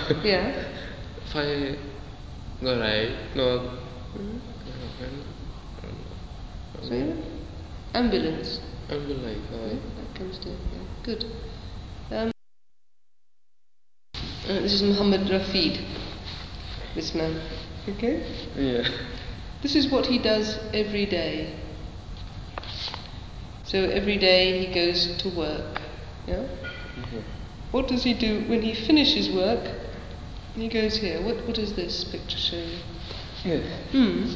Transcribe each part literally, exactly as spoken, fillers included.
Yeah. Phải người này nó Sorry? Ambulance. ambulance thôi. Yeah, that comes down here. Good. Um, uh, this is Muhammad Rafid, this man. Okay? Yeah. This is what he does every day. So every day he goes to work. Yeah? Yeah. What does he do when he finishes work? He goes here. What what does this picture show you? Yeah. Hmm.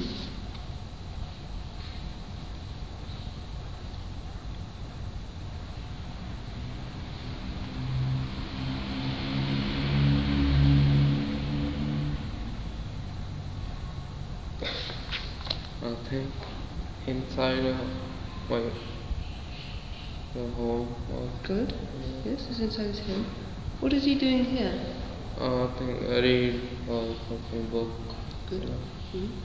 I think inside uh, my the home. Or, Good. Yeah. Yes, it's inside his home. What is he doing here? Uh, I think I read or something book. Good. Yeah. Hmm.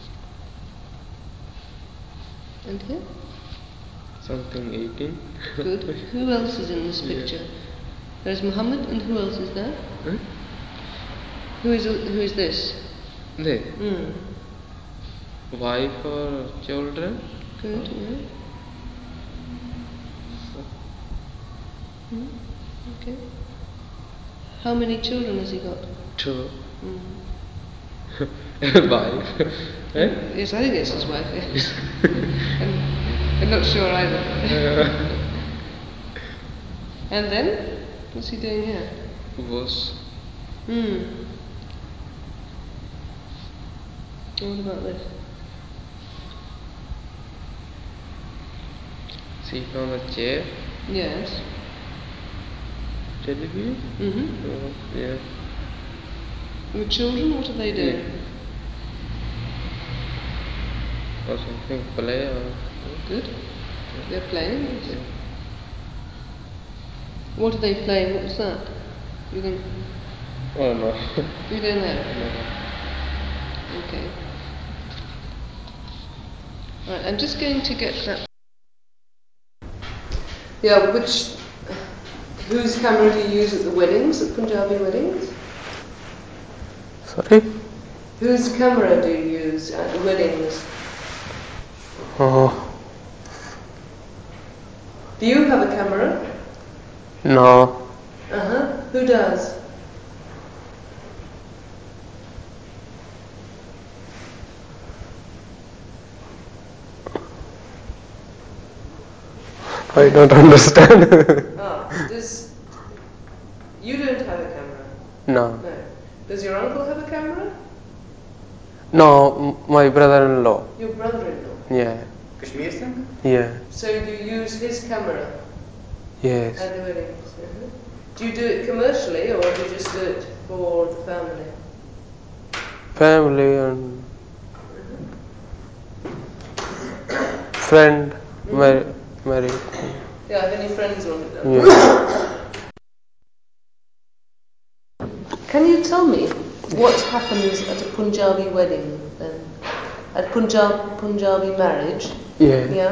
And here? Something eating. Good. Who else is in this Yeah. picture? There's Muhammad, and who else is there? Huh? Who is who is this? There. Hmm. Wife or children? Good. Huh? Yeah. Hmm. Okay. How many children has he got? Two. Hmm. Wife. Eh? Yes, I think it's his wife. Yes. I'm, I'm not sure either. And then, what's he doing here? Was. Hmm. What about this? Sit on the chair. Yes. Television? Mm-hmm. Oh, yeah. The children, what are they doing? Yeah. Or something play or. Good. They're playing. Yes. Yeah. What are they playing? What's that? You think? Oh no. You don't know. No. Okay. Right. I'm just going to get that. Yeah. Which? Whose camera do you use at the weddings, at Punjabi weddings? Sorry? Whose camera do you use at the weddings? Oh. Do you have a camera? No. Uh huh. Who does? I don't understand. Ah, does you don't have a camera? No. No. Does your uncle have a camera? No, m- my brother-in-law. Your brother-in-law. Yeah. Kashmir Singh? Yeah. So you use his camera Yes. at the weddings? Uh-huh. Do you do it commercially or do you just do it for the family? Family and Uh-huh. friend Mm-hmm. mar- married. Yeah, have any friends on it? Yeah. Can you tell me what happens at a Punjabi wedding then? At Punjab, Punjabi marriage? Yeah. Yeah?